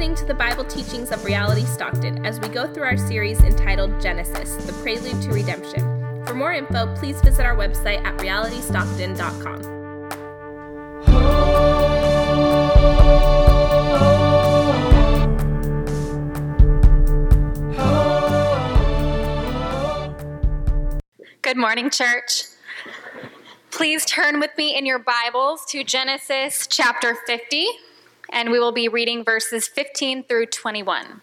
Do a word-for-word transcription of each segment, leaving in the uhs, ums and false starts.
listening to the Bible teachings of Reality Stockton as we go through our series entitled Genesis, the Prelude to Redemption. For more info, please visit our website at reality stockton dot com. Good morning, church. Please turn with me in your Bibles to Genesis chapter fifty, and we will be reading verses fifteen through twenty-one.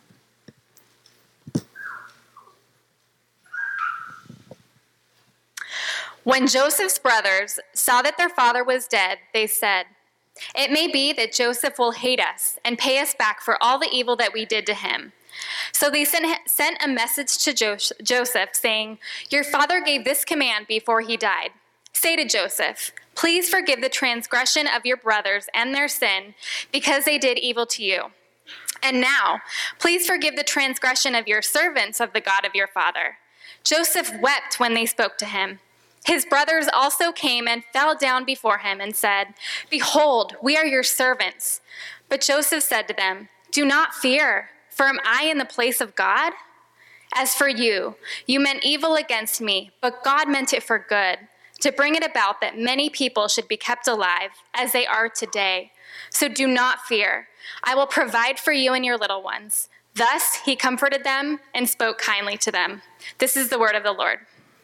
When Joseph's brothers saw that their father was dead, they said, "It may be that Joseph will hate us and pay us back for all the evil that we did to him." So they sent, sent a message to Joseph saying, "Your father gave this command before he died. Say to Joseph, please forgive the transgression of your brothers and their sin because they did evil to you. And now, please forgive the transgression of your servants of the God of your father." Joseph wept when they spoke to him. His brothers also came and fell down before him and said, "Behold, we are your servants." But Joseph said to them, "Do not fear, for am I in the place of God? As for you, you meant evil against me, but God meant it for good, to bring it about that many people should be kept alive, as they are today. So do not fear. I will provide for you and your little ones." Thus he comforted them and spoke kindly to them. This is the word of the Lord.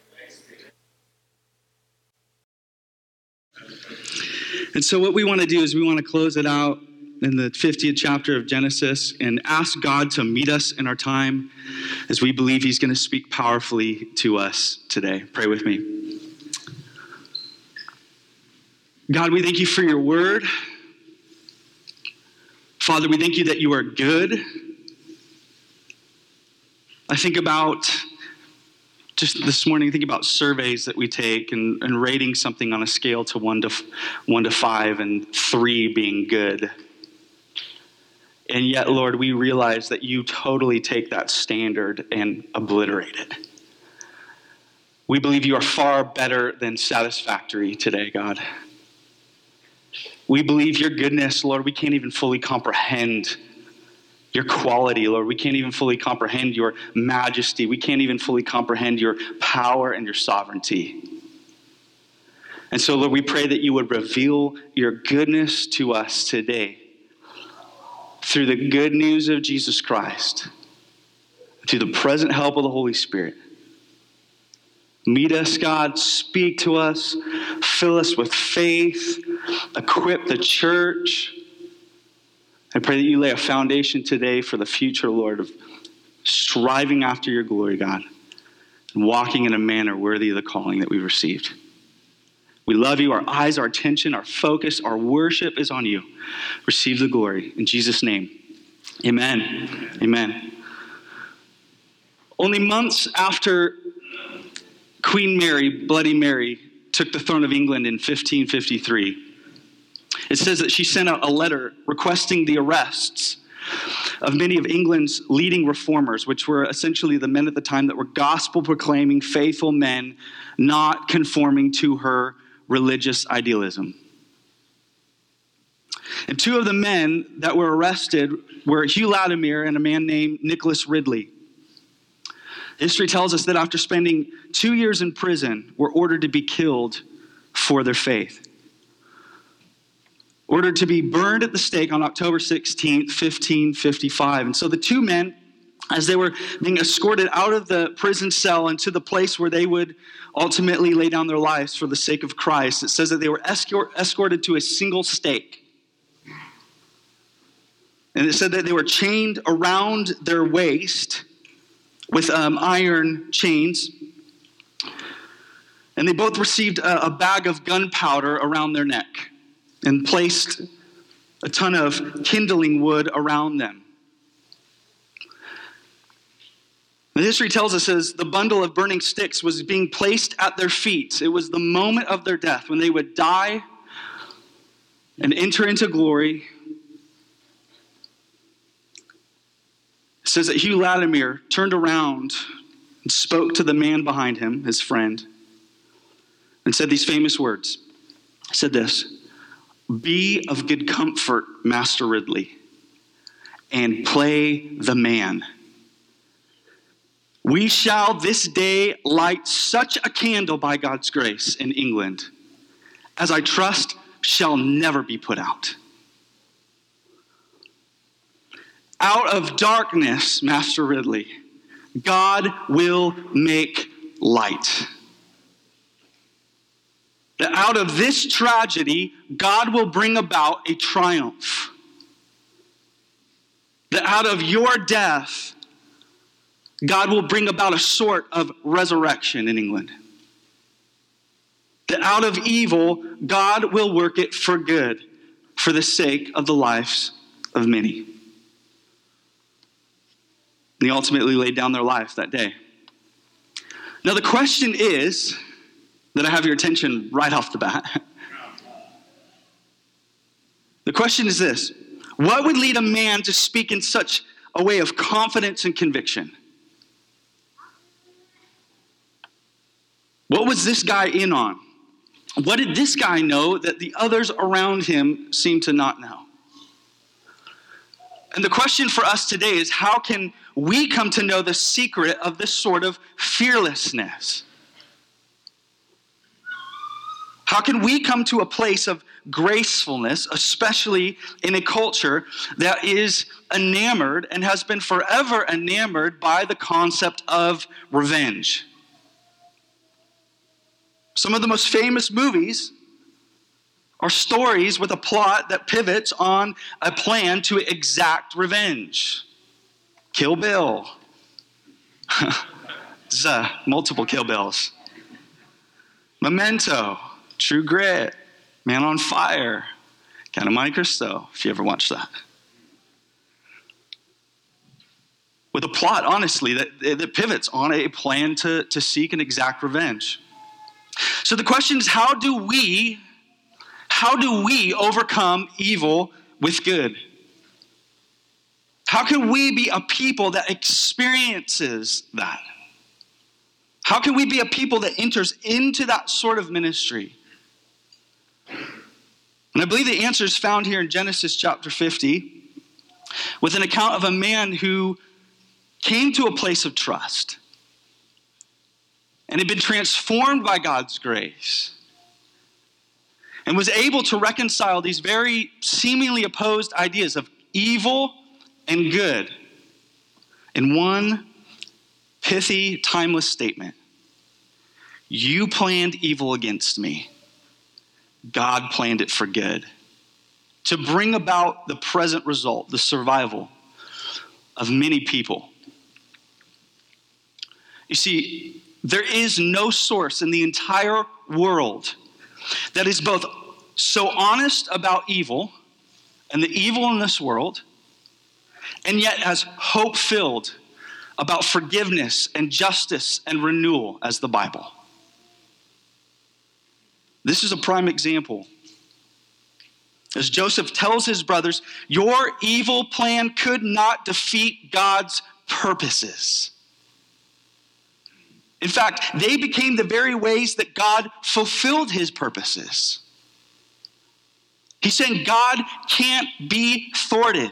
And so what we want to do is we want to close it out in the fiftieth chapter of Genesis and ask God to meet us in our time as we believe he's going to speak powerfully to us today. Pray with me. God, we thank you for your word. Father, we thank you that you are good. I think about, just this morning, think about surveys that we take and, and rating something on a scale to one to one to five and three being good. And yet, Lord, we realize that you totally take that standard and obliterate it. We believe you are far better than satisfactory today, God. We believe your goodness, Lord. We can't even fully comprehend your quality, Lord. We can't even fully comprehend your majesty. We can't even fully comprehend your power and your sovereignty. And so, Lord, we pray that you would reveal your goodness to us today through the good news of Jesus Christ, through the present help of the Holy Spirit. Meet us, God. Speak to us. Fill us with faith. Equip the church. I pray that you lay a foundation today for the future, Lord, of striving after your glory, God, and walking in a manner worthy of the calling that we've received. We love you. Our eyes, our attention, our focus, our worship is on you. Receive the glory. In Jesus' name, amen. Amen. Only months after Queen Mary, Bloody Mary, took the throne of England in fifteen fifty-three, it says that she sent out a letter requesting the arrests of many of England's leading reformers, which were essentially the men at the time that were gospel-proclaiming, faithful men, not conforming to her religious idealism. And two of the men that were arrested were Hugh Latimer and a man named Nicholas Ridley. History tells us that after spending two years in prison, were ordered to be killed for their faith. Ordered to be burned at the stake on October sixteenth, fifteen fifty-five. And so the two men, as they were being escorted out of the prison cell and to the place where they would ultimately lay down their lives for the sake of Christ, it says that they were escort, escorted to a single stake. And it said that they were chained around their waist with um, iron chains. And they both received a, a bag of gunpowder around their neck and placed a ton of kindling wood around them. The history tells us as the bundle of burning sticks was being placed at their feet, it was the moment of their death when they would die and enter into glory. It says that Hugh Latimer turned around and spoke to the man behind him, his friend, and said these famous words. He said this, "Be of good comfort, Master Ridley. and play the man. We shall this day light such a candle by God's grace in England, as I trust shall never be put out. Out of darkness, Master Ridley, God will make light. That out of this tragedy, God will bring about a triumph. That out of your death, God will bring about a sort of resurrection in England. That out of evil, God will work it for good, for the sake of the lives of many. And they ultimately laid down their life that day. Now the question is, that I have your attention right off the bat. The question is this: what would lead a man to speak in such a way of confidence and conviction? What was this guy in on? What did this guy know that the others around him seemed to not know? And the question for us today is, how can we come to know the secret of this sort of fearlessness? How can we come to a place of gracefulness, especially in a culture that is enamored and has been forever enamored by the concept of revenge? Some of the most famous movies are stories with a plot that pivots on a plan to exact revenge. Kill Bill. There's uh, multiple Kill Bills. Memento, True Grit, Man on Fire, Count of Monte Cristo, if you ever watched that. With a plot, honestly, that, that pivots on a plan to, to seek and exact revenge. So the question is, how do we, how do we overcome evil with good? How can we be a people that experiences that? How can we be a people that enters into that sort of ministry? And I believe the answer is found here in Genesis chapter fifty, with an account of a man who came to a place of trust and had been transformed by God's grace and was able to reconcile these very seemingly opposed ideas of evil and good in one pithy, timeless statement. You planned evil against me. God planned it for good, to bring about the present result, the survival of many people. You see, there is no source in the entire world that is both so honest about evil and the evil in this world, and yet as hope-filled about forgiveness and justice and renewal as the Bible. This is a prime example. As Joseph tells his brothers, your evil plan could not defeat God's purposes. In fact, they became the very ways that God fulfilled his purposes. He's saying God can't be thwarted.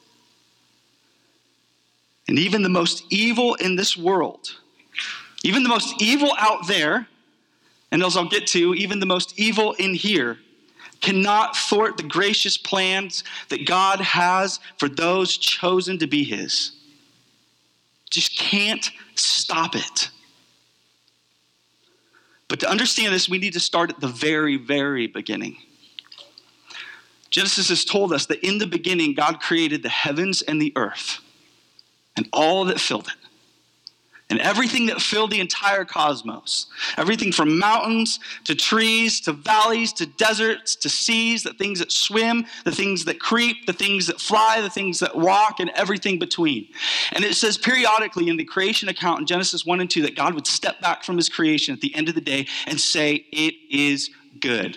And even the most evil in this world, even the most evil out there, and as I'll get to, even the most evil in here, cannot thwart the gracious plans that God has for those chosen to be his. Just can't stop it. But to understand this, we need to start at the very, very beginning. Genesis has told us that in the beginning, God created the heavens and the earth and all that filled it. And everything that filled the entire cosmos. Everything from mountains to trees to valleys to deserts to seas, the things that swim, the things that creep, the things that fly, the things that walk, and everything between. And it says periodically in the creation account in Genesis one and two that God would step back from his creation at the end of the day and say, it is good.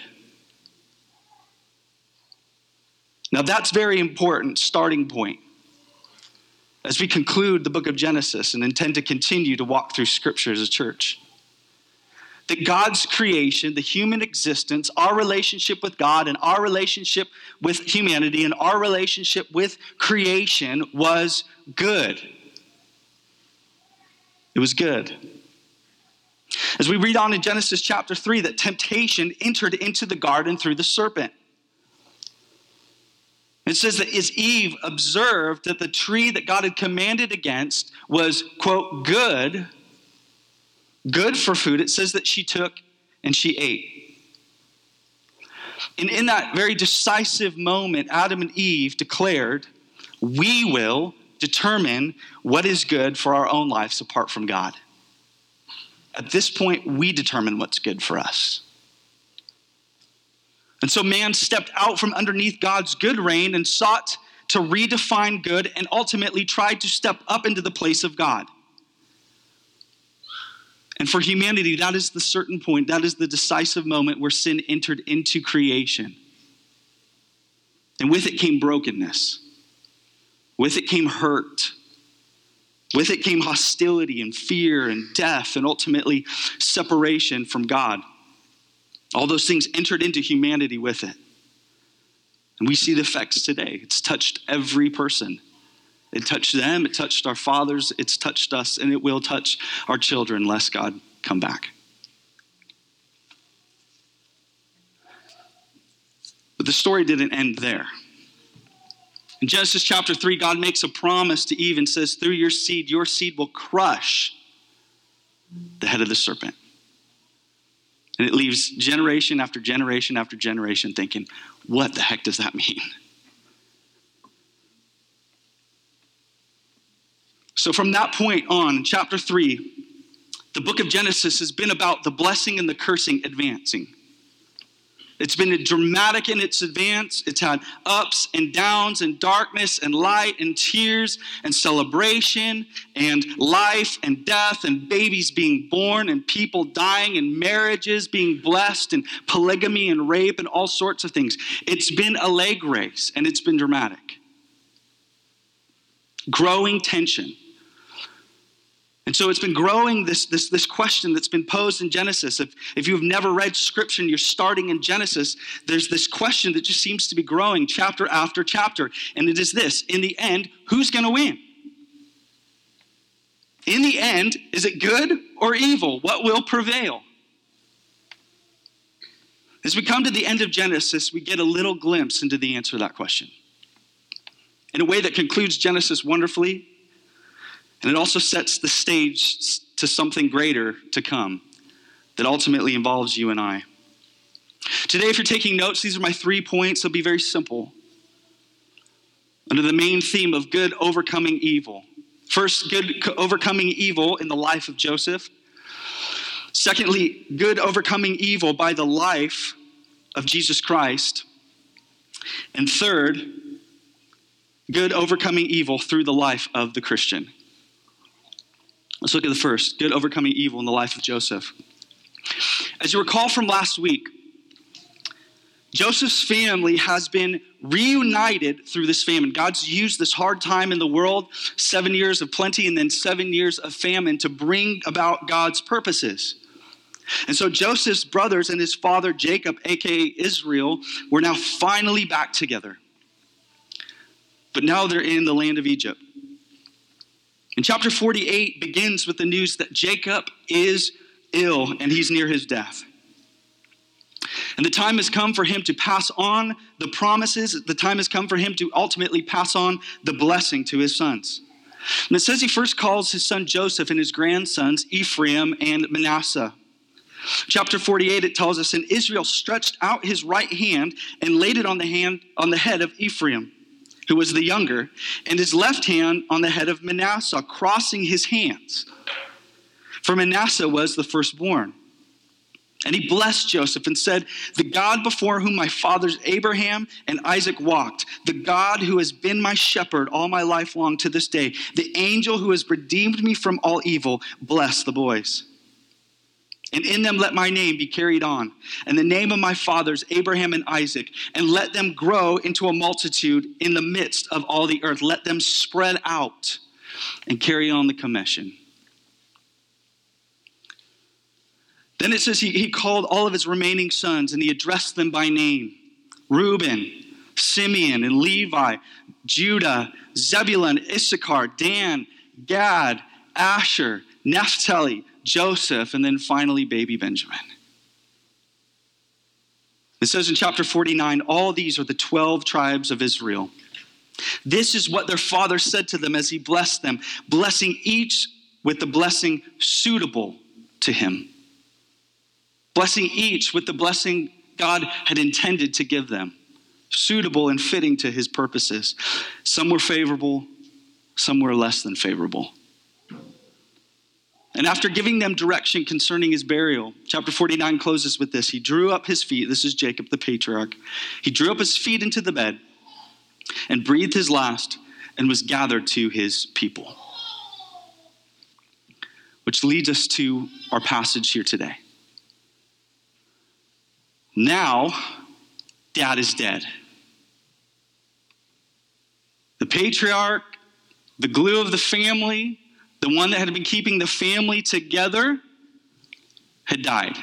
Now that's very important starting point as we conclude the book of Genesis and intend to continue to walk through Scripture as a church. that God's creation, the human existence, our relationship with God and our relationship with humanity and our relationship with creation was good. It was good. As we read on in Genesis chapter three, that temptation entered into the garden through the serpent. It says that as Eve observed that the tree that God had commanded against was, quote, good, good for food, it says that she took and she ate. And in that very decisive moment, Adam and Eve declared, we will determine what is good for our own lives apart from God. At this point, we determine what's good for us. And so man stepped out from underneath God's good reign and sought to redefine good and ultimately tried to step up into the place of God. And for humanity, that is the certain point, that is the decisive moment where sin entered into creation. And with it came brokenness. With it came hurt. With it came hostility and fear and death and ultimately separation from God. All those things entered into humanity with it. And we see the effects today. It's touched every person. It touched them, it touched our fathers, it's touched us, and it will touch our children lest God come back. But the story didn't end there. In Genesis chapter three, God makes a promise to Eve and says, through your seed, your seed will crush the head of the serpent. And it leaves generation after generation after generation thinking, what the heck does that mean? So from that point on, chapter three, the book of Genesis has been about the blessing and the cursing advancing. It's been dramatic in its advance. It's had ups and downs and darkness and light and tears and celebration and life and death and babies being born and people dying and marriages being blessed and polygamy and rape and all sorts of things. It's been a leg race and it's been dramatic. Growing tension. And so it's been growing this, this, this question that's been posed in Genesis. If, if you've never read scripture and you're starting in Genesis, there's this question that just seems to be growing chapter after chapter. And it is this, in the end, who's going to win? In the end, is it good or evil? What will prevail? As we come to the end of Genesis, we get a little glimpse into the answer to that question. In a way that concludes Genesis wonderfully, and it also sets the stage to something greater to come that ultimately involves you and I. Today, if you're taking notes, these are my three points. They'll be very simple. Under the main theme of good overcoming evil. First, good overcoming evil in the life of Joseph. Secondly, good overcoming evil by the life of Jesus Christ. And third, good overcoming evil through the life of the Christian. Let's look at the first, good overcoming evil in the life of Joseph. As you recall from last week, Joseph's family has been reunited through this famine. God's used this hard time in the world, seven years of plenty and then seven years of famine to bring about God's purposes. And so Joseph's brothers and his father Jacob, aka Israel, were now finally back together. But now they're in the land of Egypt. And chapter forty-eight begins with the news that Jacob is ill and he's near his death. And the time has come for him to pass on the promises. The time has come for him to ultimately pass on the blessing to his sons. And it says he first calls his son Joseph and his grandsons Ephraim and Manasseh. Chapter forty-eight, it tells us, and Israel stretched out his right hand and laid it on the hand on the head of Ephraim, who was the younger, and his left hand on the head of Manasseh, crossing his hands. For Manasseh was the firstborn. And he blessed Joseph and said, the God before whom my fathers Abraham and Isaac walked, the God who has been my shepherd all my life long to this day, the angel who has redeemed me from all evil, bless the boys. And in them let my name be carried on, and the name of my fathers, Abraham and Isaac, and let them grow into a multitude in the midst of all the earth. Let them spread out and carry on the commission. Then it says he, he called all of his remaining sons and he addressed them by name. Reuben, Simeon, and Levi, Judah, Zebulun, Issachar, Dan, Gad, Asher, Naphtali, Joseph, and then finally baby Benjamin. It says in chapter forty-nine, all these are the twelve tribes of Israel. This is what their father said to them as he blessed them, blessing each with the blessing suitable to him. Blessing each with the blessing God had intended to give them, suitable and fitting to his purposes. Some were favorable, some were less than favorable. And after giving them direction concerning his burial, chapter forty-nine closes with this. He drew up his feet. This is Jacob, the patriarch. He drew up his feet into the bed and breathed his last and was gathered to his people. Which leads us to our passage here today. Now, dad is dead. The patriarch, the glue of the family, the one that had been keeping the family together, had died.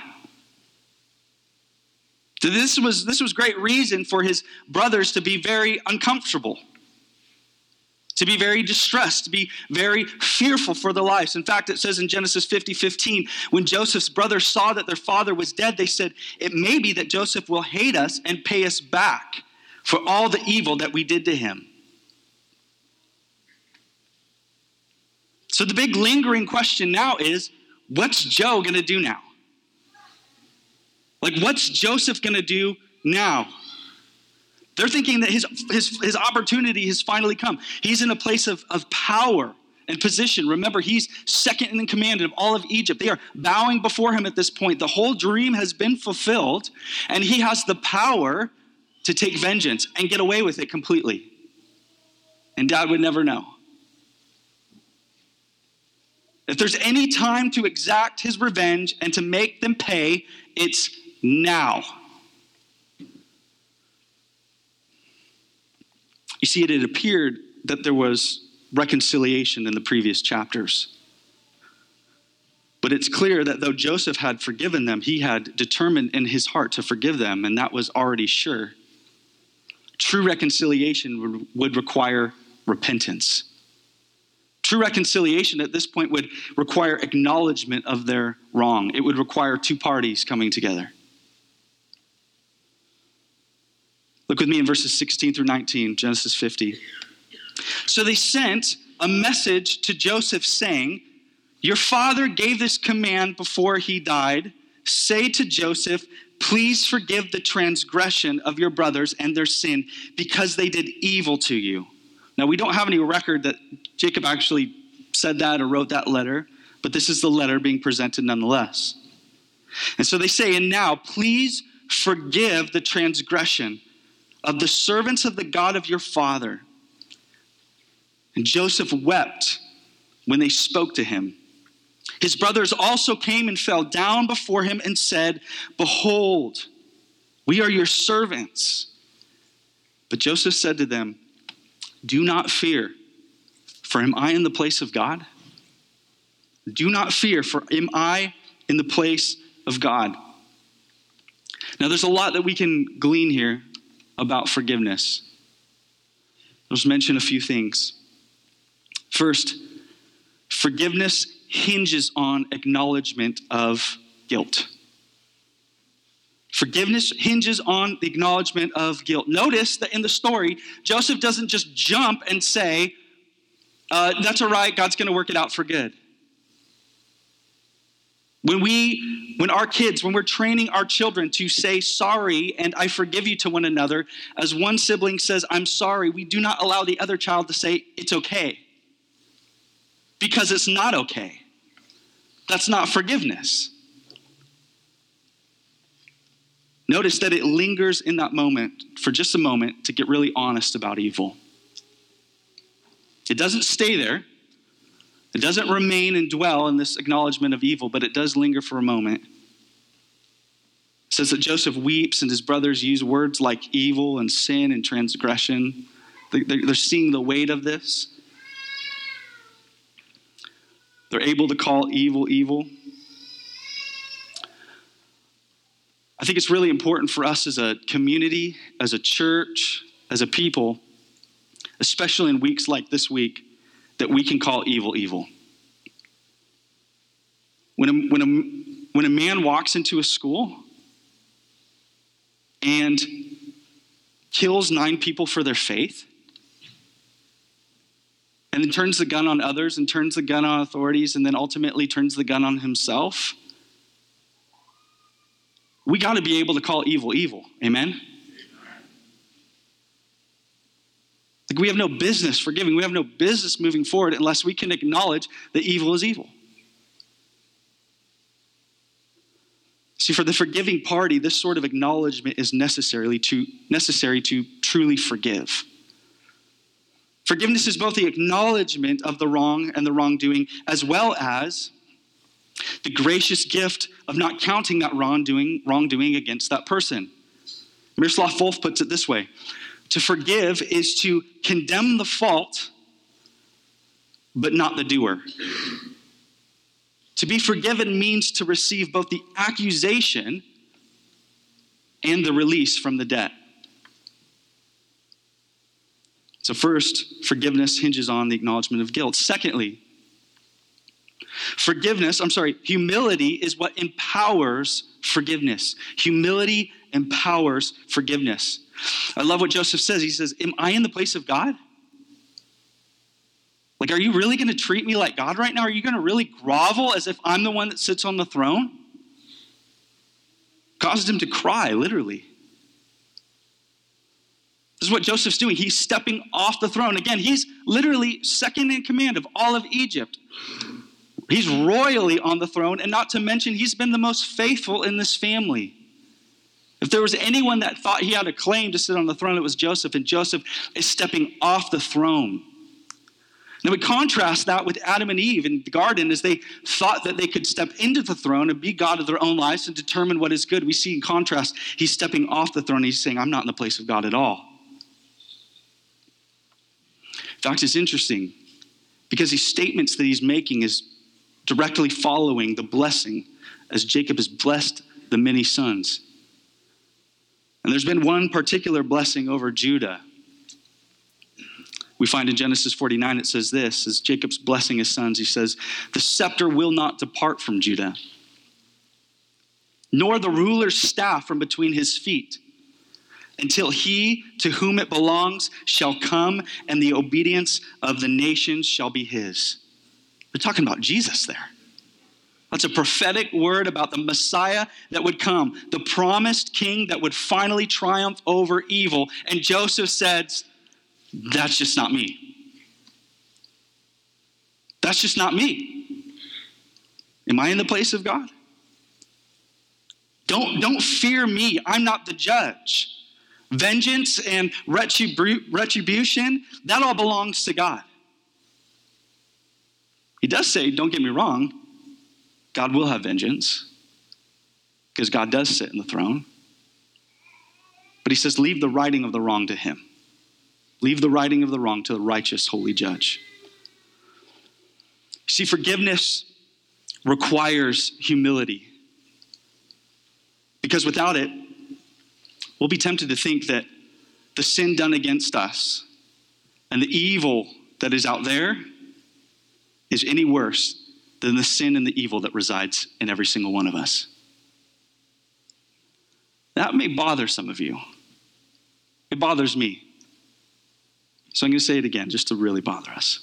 So this was, this was great reason for his brothers to be very uncomfortable, to be very distressed, to be very fearful for their lives. In fact, it says in Genesis fifty fifteen, when Joseph's brothers saw that their father was dead, they said, it may be that Joseph will hate us and pay us back for all the evil that we did to him. So the big lingering question now is, what's Joe going to do now? Like, what's Joseph going to do now? They're thinking that his, his, his opportunity has finally come. He's in a place of, of power and position. Remember, he's second in command of all of Egypt. They are bowing before him at this point. The whole dream has been fulfilled, and he has the power to take vengeance and get away with it completely. And dad would never know. If there's any time to exact his revenge and to make them pay, it's now. You see, it had appeared that there was reconciliation in the previous chapters. But it's clear that though Joseph had forgiven them, he had determined in his heart to forgive them, and that was already sure. True reconciliation would, would require repentance. True reconciliation at this point would require acknowledgement of their wrong. It would require two parties coming together. Look with me in verses sixteen through nineteen, Genesis fifty. So they sent a message to Joseph saying, your father gave this command before he died. Say to Joseph, please forgive the transgression of your brothers and their sin because they did evil to you. Now, we don't have any record that Jacob actually said that or wrote that letter, but this is the letter being presented nonetheless. And so they say, and now please forgive the transgression of the servants of the God of your father. And Joseph wept when they spoke to him. His brothers also came and fell down before him and said, behold, we are your servants. But Joseph said to them, do not fear, for am I in the place of God? Do not fear, for am I in the place of God? Now, there's a lot that we can glean here about forgiveness. I'll just mention a few things. First, forgiveness hinges on acknowledgement of guilt. Forgiveness hinges on the acknowledgement of guilt. Notice that in the story, Joseph doesn't just jump and say, uh, that's all right, God's going to work it out for good. When we, when our kids, when we're training our children to say sorry and I forgive you to one another, as one sibling says, I'm sorry, we do not allow the other child to say, it's okay. Because it's not okay. That's not forgiveness. Notice that it lingers in that moment for just a moment to get really honest about evil. It doesn't stay there. It doesn't remain and dwell in this acknowledgement of evil, but it does linger for a moment. It says that Joseph weeps and his brothers use words like evil and sin and transgression. They're seeing the weight of this. They're able to call evil evil. I think it's really important for us as a community, as a church, as a people, especially in weeks like this week, that we can call evil evil. When a, when a, when a man walks into a school and kills nine people for their faith, and then turns the gun on others and turns the gun on authorities and then ultimately turns the gun on himself, we got to be able to call evil evil. Amen? Like, we have no business forgiving. We have no business moving forward unless we can acknowledge that evil is evil. See, for the forgiving party, this sort of acknowledgement is necessarily to, necessary to truly forgive. Forgiveness is both the acknowledgement of the wrong and the wrongdoing, as well as the gracious gift of not counting that wrongdoing, wrongdoing against that person. Miroslav Volf puts it this way: to forgive is to condemn the fault, but not the doer. To be forgiven means to receive both the accusation and the release from the debt. So first, forgiveness hinges on the acknowledgement of guilt. Secondly, forgiveness, I'm sorry, humility is what empowers forgiveness. Humility empowers forgiveness. I love what Joseph says. He says, am I in the place of God? Like, are you really going to treat me like God right now? Are you going to really grovel as if I'm the one that sits on the throne? Caused him to cry, literally. This is what Joseph's doing. He's stepping off the throne. Again, he's literally second in command of all of Egypt. He's royally on the throne, and not to mention, he's been the most faithful in this family. If there was anyone that thought he had a claim to sit on the throne, it was Joseph, and Joseph is stepping off the throne. Now we contrast that with Adam and Eve in the garden, as they thought that they could step into the throne and be God of their own lives and determine what is good. We see in contrast, he's stepping off the throne. He's saying, I'm not in the place of God at all. In fact, it's interesting because these statements that he's making is directly following the blessing as Jacob has blessed the many sons. And there's been one particular blessing over Judah. We find in Genesis forty-nine, it says this, as Jacob's blessing his sons, he says, the scepter will not depart from Judah, nor the ruler's staff from between his feet, until he to whom it belongs shall come, and the obedience of the nations shall be his. They're talking about Jesus there. That's a prophetic word about the Messiah that would come, the promised king that would finally triumph over evil. And Joseph says, that's just not me. That's just not me. Am I in the place of God? Don't, don't fear me. I'm not the judge. Vengeance and retribu- retribution, that all belongs to God. He does say, don't get me wrong, God will have vengeance because God does sit in the throne. But he says, leave the righting of the wrong to him. Leave the righting of the wrong to the righteous, holy judge. See, forgiveness requires humility, because without it, we'll be tempted to think that the sin done against us and the evil that is out there is any worse than the sin and the evil that resides in every single one of us. That may bother some of you. It bothers me. So I'm going to say it again, just to really bother us.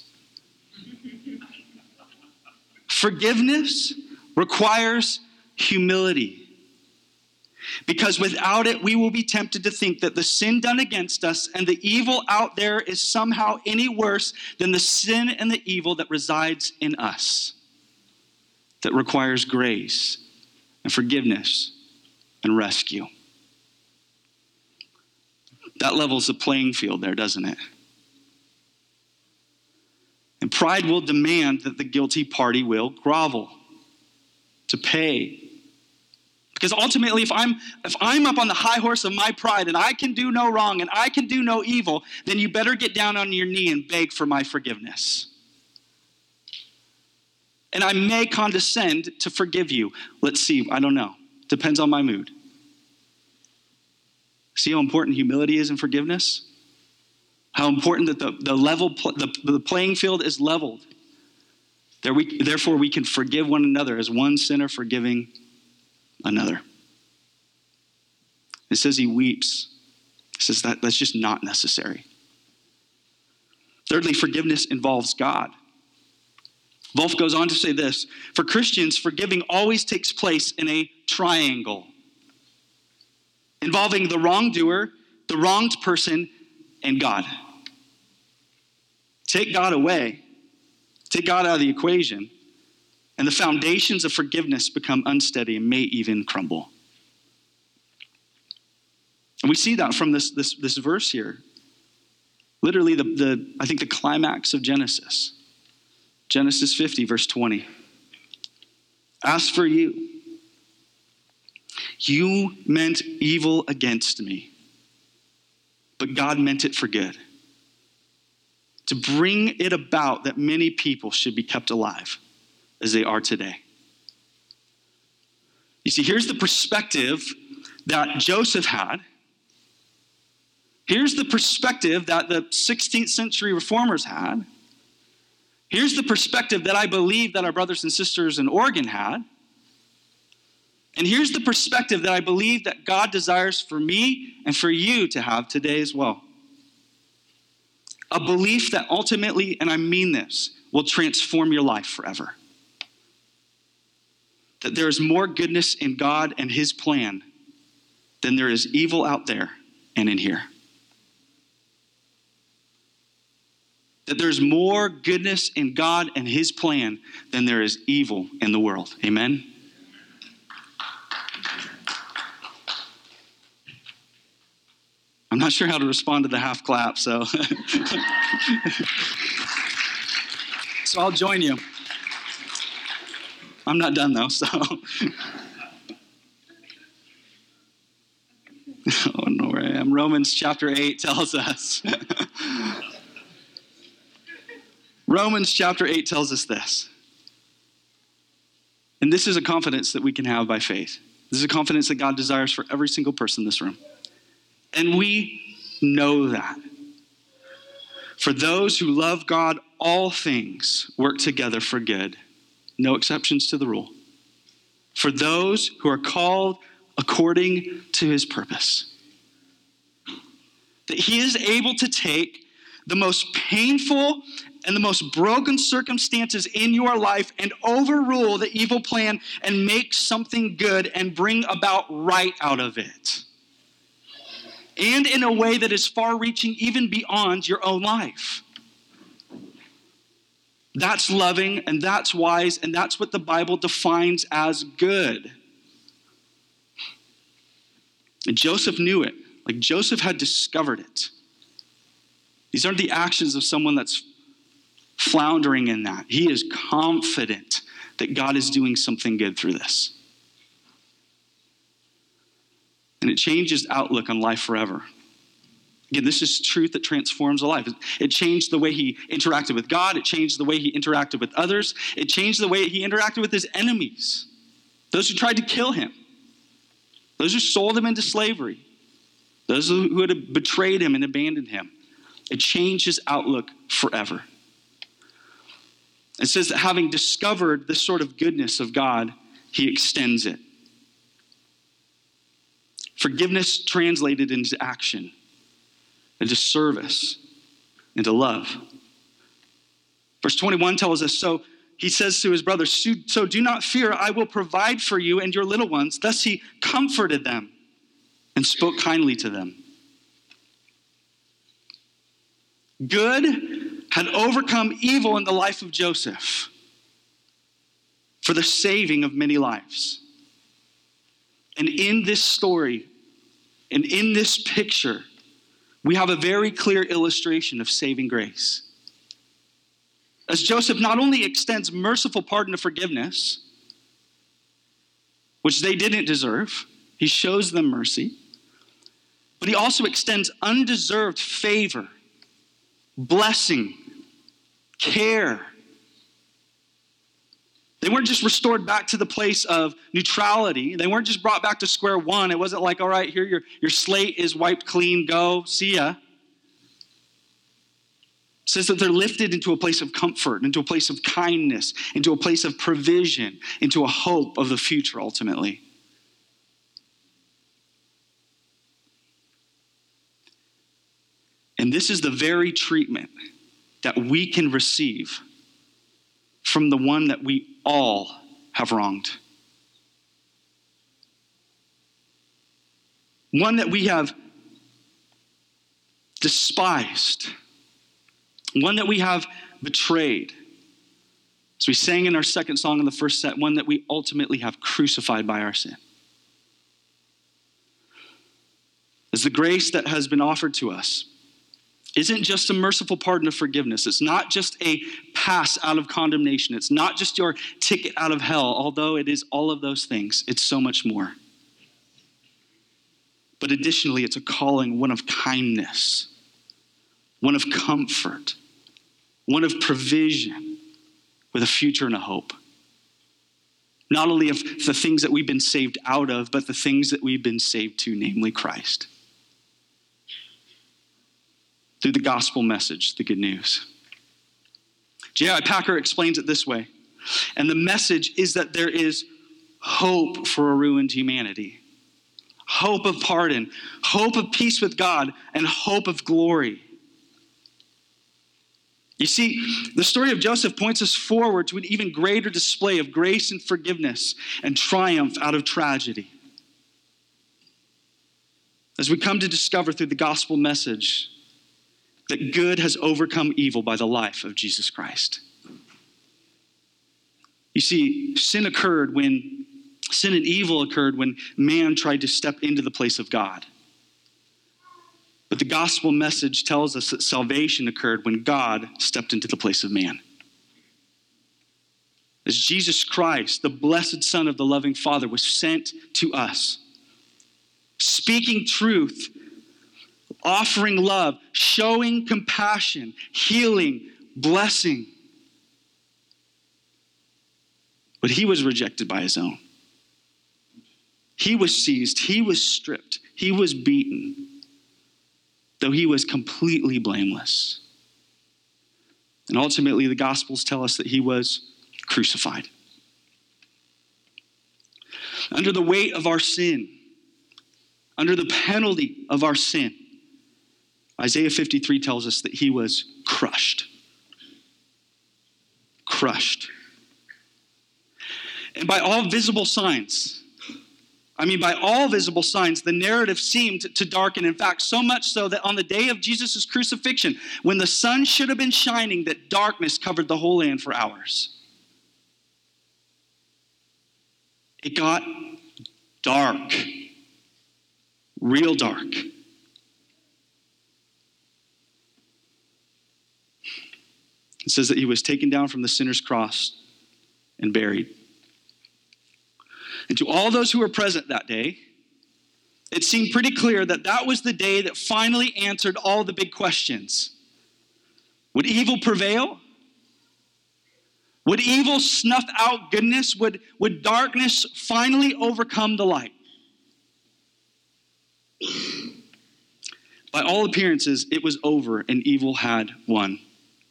Forgiveness requires humility, because without it, we will be tempted to think that the sin done against us and the evil out there is somehow any worse than the sin and the evil that resides in us, that requires grace and forgiveness and rescue. That levels the playing field there, doesn't it? And pride will demand that the guilty party will grovel to pay. Because ultimately, if I'm if I'm up on the high horse of my pride and I can do no wrong and I can do no evil, then you better get down on your knee and beg for my forgiveness. And I may condescend to forgive you. Let's see, I don't know. Depends on my mood. See how important humility is in forgiveness? How important that the, the level, the, the playing field is leveled. There we, therefore, we can forgive one another as one sinner forgiving another. It says he weeps. It says that that's just not necessary. Thirdly, forgiveness involves God. Wolf goes on to say this: for Christians, forgiving always takes place in a triangle involving the wrongdoer, the wronged person, and God. Take God away, take God out of the equation, and the foundations of forgiveness become unsteady and may even crumble. And we see that from this, this, this verse here. Literally, the, the I think the climax of Genesis. Genesis fifty, verse twenty. As for you, you meant evil against me, but God meant it for good, to bring it about that many people should be kept alive as they are today. You see, here's the perspective that Joseph had. Here's the perspective that the sixteenth century reformers had. Here's the perspective that I believe that our brothers and sisters in Oregon had. And here's the perspective that I believe that God desires for me and for you to have today as well. A belief that ultimately, and I mean this, will transform your life forever. That there is more goodness in God and his plan than there is evil out there and in here. That there's more goodness in God and his plan than there is evil in the world. Amen? I'm not sure how to respond to the half clap, so. So I'll join you. I'm not done though, so. I don't know where I am. Romans chapter eight tells us. Romans chapter eight tells us this. And this is a confidence that we can have by faith. This is a confidence that God desires for every single person in this room. And we know that. For those who love God, all things work together for good. No exceptions to the rule. For those who are called according to his purpose. That he is able to take the most painful and the most broken circumstances in your life and overrule the evil plan and make something good and bring about right out of it. And in a way that is far-reaching even beyond your own life. That's loving, and that's wise, and that's what the Bible defines as good. And Joseph knew it. Like Joseph had discovered it. These aren't the actions of someone that's floundering in that. He is confident that God is doing something good through this. And it changes outlook on life forever. Again, this is truth that transforms a life. It changed the way he interacted with God. It changed the way he interacted with others. It changed the way he interacted with his enemies. Those who tried to kill him. Those who sold him into slavery. Those who had betrayed him and abandoned him. It changed his outlook forever. It says that having discovered this sort of goodness of God, he extends it. Forgiveness translated into action, into service, into love. Verse twenty-one tells us, so he says to his brothers, so do not fear, I will provide for you and your little ones. Thus he comforted them and spoke kindly to them. Good had overcome evil in the life of Joseph for the saving of many lives. And in this story, and in this picture, we have a very clear illustration of saving grace. As Joseph not only extends merciful pardon of forgiveness, which they didn't deserve, he shows them mercy, but he also extends undeserved favor, blessing, care. They weren't just restored back to the place of neutrality. They weren't just brought back to square one. It wasn't like, all right, here your, your slate is wiped clean, go, see ya. It says that they're lifted into a place of comfort, into a place of kindness, into a place of provision, into a hope of the future ultimately. And this is the very treatment that we can receive from the one that we all have wronged. One that we have despised. One that we have betrayed. As we sang in our second song in the first set, one that we ultimately have crucified by our sin. As the grace that has been offered to us isn't just a merciful pardon of forgiveness. It's not just a pass out of condemnation. It's not just your ticket out of hell, although it is all of those things. It's so much more. But additionally, it's a calling, one of kindness, one of comfort, one of provision with a future and a hope. Not only of the things that we've been saved out of, but the things that we've been saved to, namely Christ. Through the gospel message, the good news. J I Packer explains it this way. And the message is that there is hope for a ruined humanity. Hope of pardon, hope of peace with God, and hope of glory. You see, the story of Joseph points us forward to an even greater display of grace and forgiveness and triumph out of tragedy. As we come to discover through the gospel message that good has overcome evil by the life of Jesus Christ. You see, sin occurred when, sin and evil occurred when man tried to step into the place of God. But the gospel message tells us that salvation occurred when God stepped into the place of man. As Jesus Christ, the blessed Son of the loving Father, was sent to us, speaking truth, offering love, showing compassion, healing, blessing. But he was rejected by his own. He was seized, he was stripped, he was beaten, though he was completely blameless. And ultimately, the Gospels tell us that he was crucified. Under the weight of our sin, under the penalty of our sin, Isaiah fifty-three tells us that he was crushed. Crushed. And by all visible signs, I mean, by all visible signs, the narrative seemed to darken. In fact, so much so that on the day of Jesus' crucifixion, when the sun should have been shining, that darkness covered the whole land for hours. It got dark, real dark. It says that he was taken down from the sinner's cross and buried. And to all those who were present that day, it seemed pretty clear that that was the day that finally answered all the big questions. Would evil prevail? Would evil snuff out goodness? Would, would darkness finally overcome the light? By all appearances, it was over and evil had won.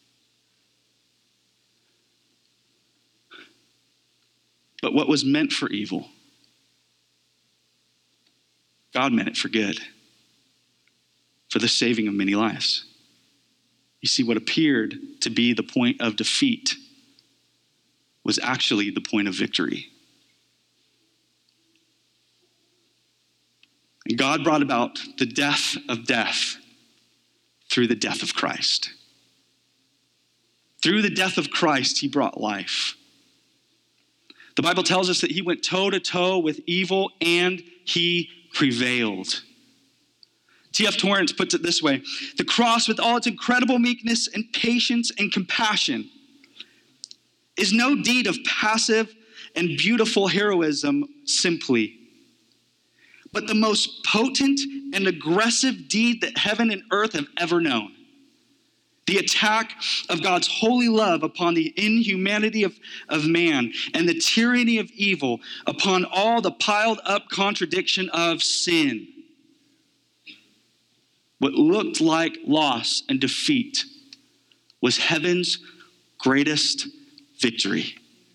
But what was meant for evil, God meant it for good, for the saving of many lives. You see, what appeared to be the point of defeat was actually the point of victory. And God brought about the death of death through the death of Christ. Through the death of Christ, he brought life. The Bible tells us that he went toe to toe with evil and he prevailed. T F Torrance puts it this way: the cross, with all its incredible meekness and patience and compassion, is no deed of passive and beautiful heroism simply, but the most potent and aggressive deed that heaven and earth have ever known. The attack of God's holy love upon the inhumanity of, of man and the tyranny of evil upon all the piled up contradiction of sin. What looked like loss and defeat was heaven's greatest victory.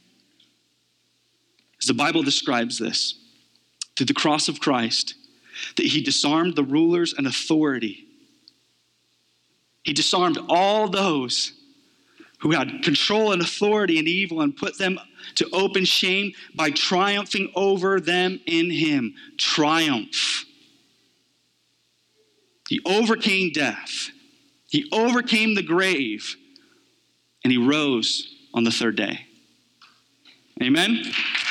As the Bible describes this, through the cross of Christ, that he disarmed the rulers and authority. He disarmed all those who had control and authority and evil and put them to open shame by triumphing over them in him. Triumph. He overcame death. He overcame the grave. And he rose on the third day. Amen?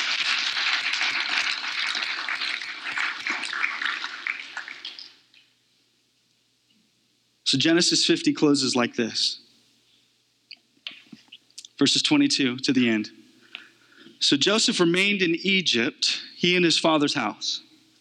So Genesis fifty closes like this. Verses twenty-two to the end. So Joseph remained in Egypt, he and his father's house.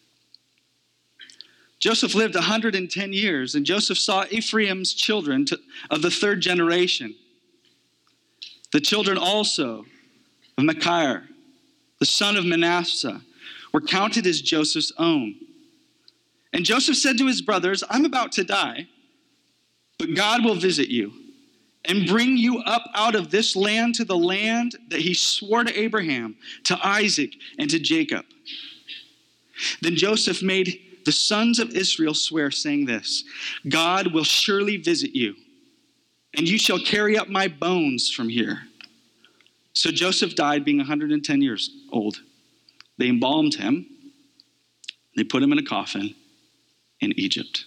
Joseph lived one hundred ten years, and Joseph saw Ephraim's children to, of the third generation. The children also of Machir, the son of Manasseh, were counted as Joseph's own. And Joseph said to his brothers, I'm about to die, but God will visit you and bring you up out of this land to the land that he swore to Abraham, to Isaac, and to Jacob. Then Joseph made the sons of Israel swear, saying this, God will surely visit you, and you shall carry up my bones from here. So Joseph died being one hundred ten years old. They embalmed him. They put him in a coffin in Egypt.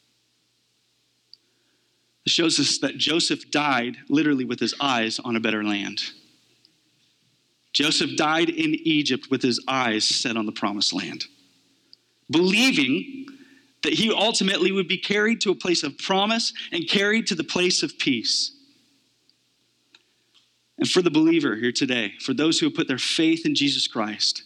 It shows us that Joseph died literally with his eyes on a better land. Joseph died in Egypt with his eyes set on the promised land, believing that he ultimately would be carried to a place of promise and carried to the place of peace. And for the believer here today, for those who have put their faith in Jesus Christ,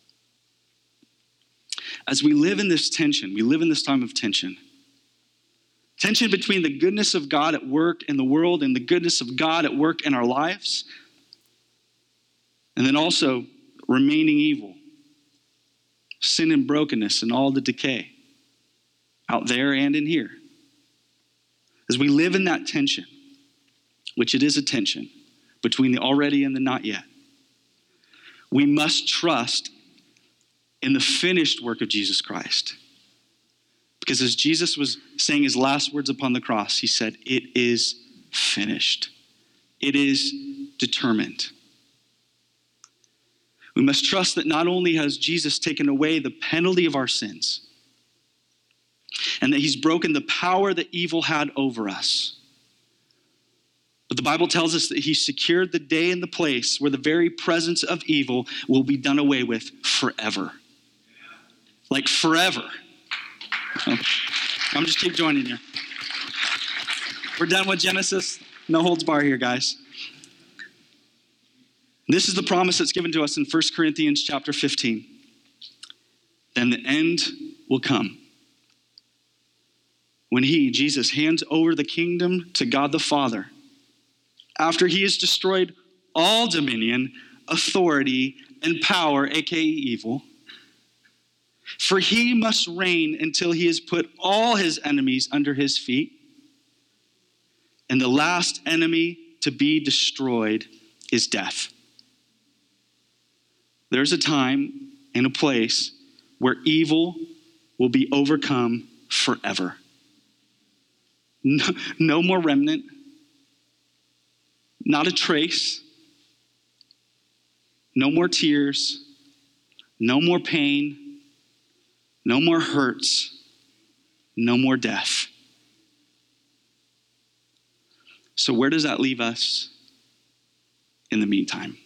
as we live in this tension, we live in this time of tension, tension between the goodness of God at work in the world and the goodness of God at work in our lives, and then also remaining evil, sin and brokenness and all the decay out there and in here. As we live in that tension, which it is a tension between the already and the not yet, we must trust in the finished work of Jesus Christ. Because as Jesus was saying his last words upon the cross, he said, it is finished. It is determined. We must trust that not only has Jesus taken away the penalty of our sins, and that he's broken the power that evil had over us, but the Bible tells us that he secured the day and the place where the very presence of evil will be done away with forever. Like forever. I'm just keep joining you. We're done with Genesis. No holds bar here, guys. This is the promise that's given to us in First Corinthians chapter fifteen. Then the end will come, when he, Jesus, hands over the kingdom to God the Father, after he has destroyed all dominion, authority, and power, aka evil. For he must reign until he has put all his enemies under his feet. And the last enemy to be destroyed is death. There's a time and a place where evil will be overcome forever. No, no more remnant, not a trace, no more tears, no more pain, no more hurts, no more death. So where does that leave us in the meantime?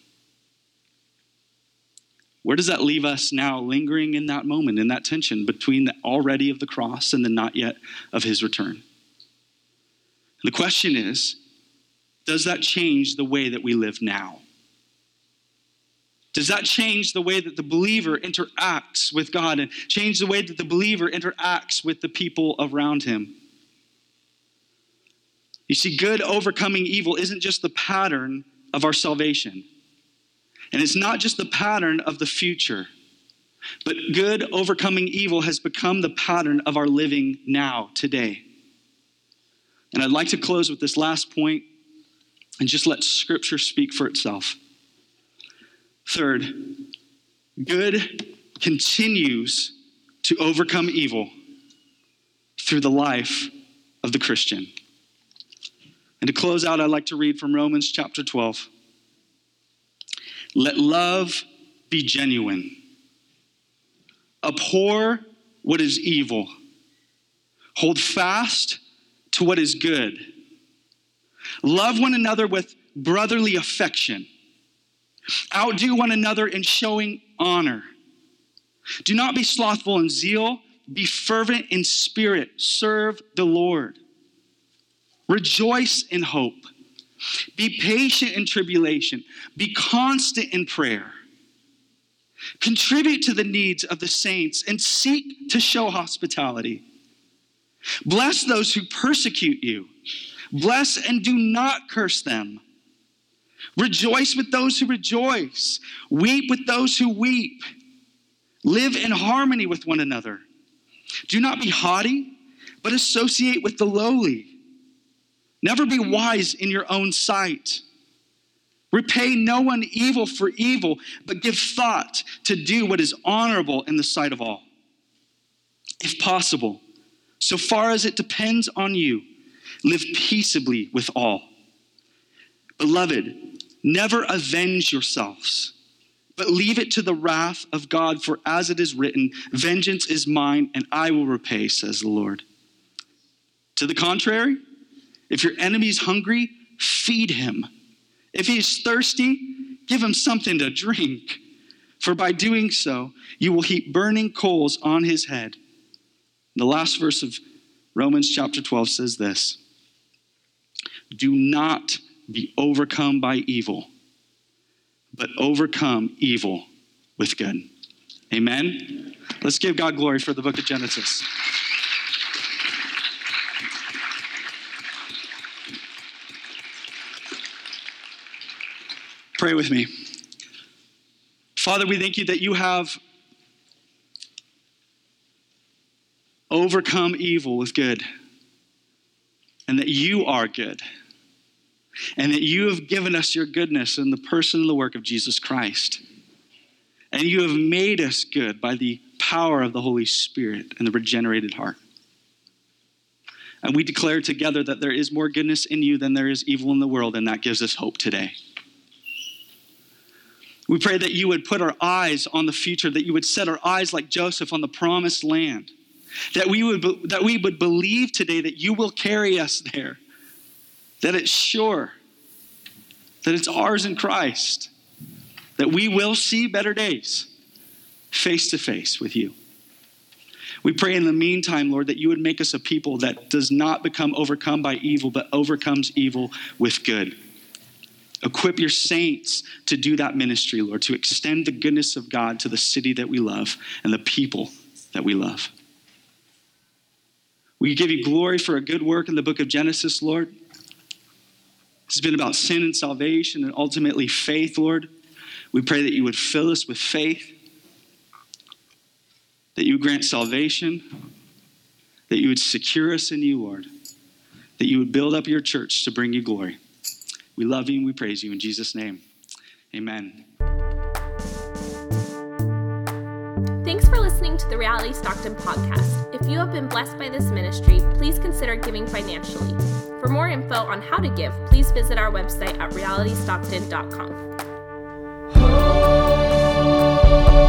Where does that leave us now lingering in that moment, in that tension between the already of the cross and the not yet of his return? The question is, does that change the way that we live now? Does that change the way that the believer interacts with God and change the way that the believer interacts with the people around him? You see, good overcoming evil isn't just the pattern of our salvation. And it's not just the pattern of the future. But good overcoming evil has become the pattern of our living now, today. And I'd like to close with this last point and just let Scripture speak for itself. Third, good continues to overcome evil through the life of the Christian. And to close out, I'd like to read from Romans chapter twelve. Let love be genuine. Abhor what is evil. Hold fast to what is good. Love one another with brotherly affection. Outdo one another in showing honor. Do not be slothful in zeal. Be fervent in spirit. Serve the Lord. Rejoice in hope. Be patient in tribulation. Be constant in prayer. Contribute to the needs of the saints and seek to show hospitality. Bless those who persecute you. Bless and do not curse them. Rejoice with those who rejoice. Weep with those who weep. Live in harmony with one another. Do not be haughty, but associate with the lowly. Never be wise in your own sight. Repay no one evil for evil, but give thought to do what is honorable in the sight of all. If possible, so far as it depends on you, live peaceably with all. Beloved, never avenge yourselves, but leave it to the wrath of God, for as it is written, vengeance is mine, and I will repay, says the Lord. To the contrary, if your enemy is hungry, feed him. If he is thirsty, give him something to drink. For by doing so, you will heap burning coals on his head. The last verse of Romans chapter twelve says this: do not be overcome by evil, but overcome evil with good. Amen? Let's give God glory for the book of Genesis. Pray with me. Father, we thank you that you have overcome evil with good, and that you are good, and that you have given us your goodness in the person and the work of Jesus Christ. And you have made us good by the power of the Holy Spirit and the regenerated heart. And we declare together that there is more goodness in you than there is evil in the world, and that gives us hope today. We pray that you would put our eyes on the future, that you would set our eyes like Joseph on the promised land, that we would, that we would believe today that you will carry us there, that it's sure, that it's ours in Christ, that we will see better days face to face with you. We pray in the meantime, Lord, that you would make us a people that does not become overcome by evil, but overcomes evil with good. Equip your saints to do that ministry, Lord, to extend the goodness of God to the city that we love and the people that we love. We give you glory for a good work in the book of Genesis, Lord. It's been about sin and salvation and ultimately faith, Lord. We pray that you would fill us with faith, that you would grant salvation, that you would secure us in you, Lord, that you would build up your church to bring you glory. We love you and we praise you in Jesus' name. Amen. Thanks for listening to the Reality Stockton podcast. If you have been blessed by this ministry, please consider giving financially. For more info on how to give, please visit our website at reality stockton dot com.